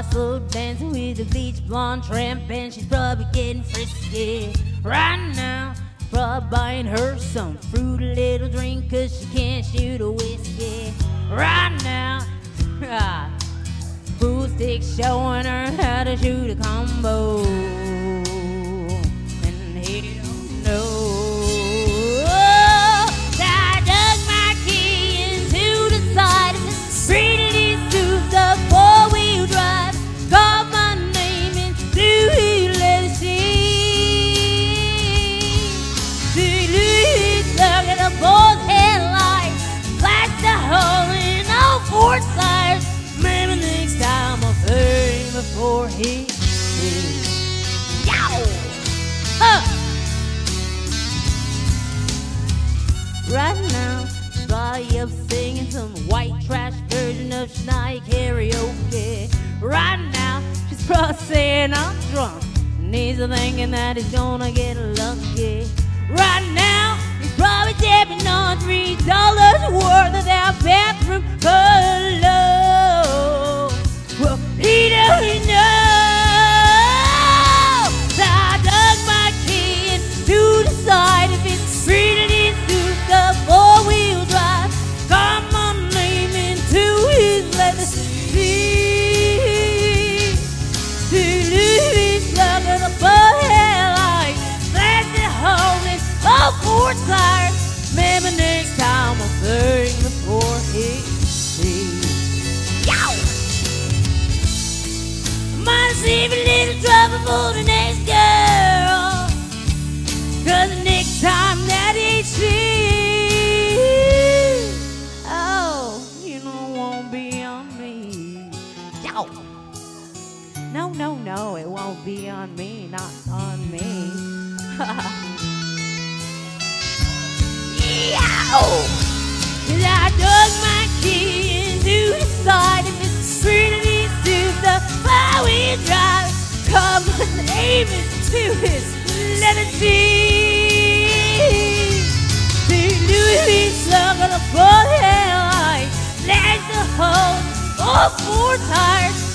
slow dancing with a bleach blonde tramp, and she's probably getting frisky right now. Probably buying her some fruity little drink, 'cause she can't shoot a whiskey right now. Pool stick showing her how to shoot a combo, and he don't know. I dug my key into the side of his pretty suit, the four-wheel drive, called my name into his leather seat. He's looking at both headlights, flashed a hole in all four tires. Maybe next time I'll hurt him before he is. Yow! Right now, probably up singing some white trash version of Shania karaoke. Right now, she's probably saying I'm drunk, and he's thinking that he's gonna get lucky. Right now, he's probably tapping on $3 worth of that bathroom cologne. Well, he doesn't know. I dug my key into the side of it, pretty suit, the four-wheel drive, got my name into his leather seat. He's looking above headlights, flashing home in all four tires. Maybe next time I'll burn before he sees. Yow! Might save a little trouble for the next girl, 'cause the next time that he sees, oh, you know it won't be on me. Yow! No, no, no, it won't be on me, not on me. Yow! 'Cause I dug my key into the side of his pretty suit, the four-wheel drive, called my name into his leather seat. He's looking up for headlights, flashed the hole, all four tires.